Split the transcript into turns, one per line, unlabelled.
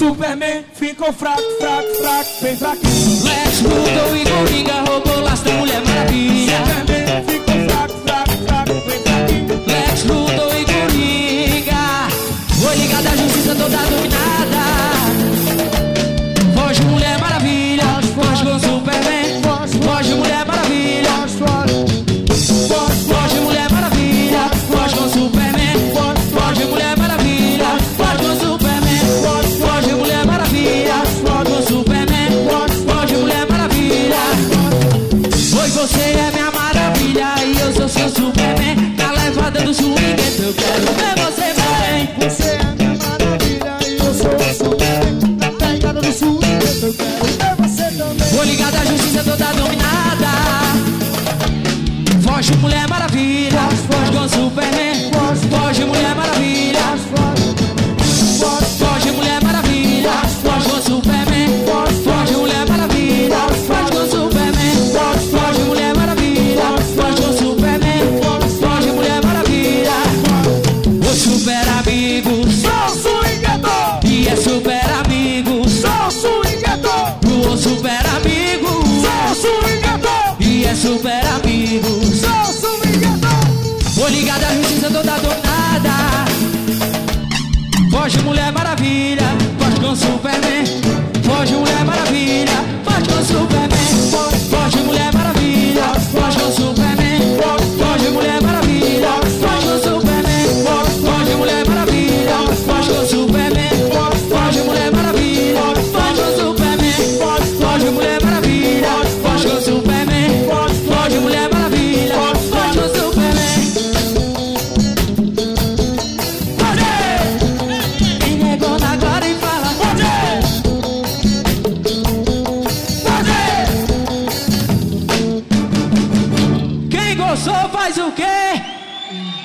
Superman ficou fraco, fraco, fraco, bem fraquinho.
Lex Luthor e Coringa roubou o laço da Mulher Maravilha.
Superman ficou fraco, fraco, fraco, bem fraquinho.
Lex Luthor e Coringa foi ligada à justiça toda dominada. Foge Mulher Maravilha, foge com Superman. Foge Mulher Maravilha, foge Mulher Maravilha, foge com Superman. Foge Mulher Maravilha, foge com Superman. Foge Mulher Maravilha, foge com Superman. Foge Mulher Maravilha. Oi, você é minha maravilha e eu sou seu Superman. Na levada do swingueto eu quero ver você bem.
Você é minha maravilha e eu sou o Superman. Na pegada do swingueto eu quero ver você também.
Vou ligar da justiça toda dominada. Foge Mulher Maravilha, foge com Superman. Foge Mulher Maravilha, foge Mulher Maravilha, foge com Superman. Foge Mulher Maravilha, foge com Superman. Foge Mulher Maravilha, foge com Superman. Foge Mulher Maravilha. O super amigo,
Sou swingueto,
e é super amigo.
sou swingueto,
O super amigo,
sou swingueto,
e é super amigo.
sou swingueto.
Vou ligar da justiça toda dominada. Foge Mulher Maravilha, foge com Superman. Foge Mulher Maravilha, foge com Superman. Foge Mulher Maravilha, foge com Superman. Foge Mulher Maravilha, foge com Superman. Foge Mulher Maravilha, foge com Superman. Foge Mulher Maravilha, foge com Superman. Foge Mulher Maravilha, foge com Superman. Foge Mulher Maravilha, foge com Superman. Quem negou agora e fala Quem gostou faz o quê?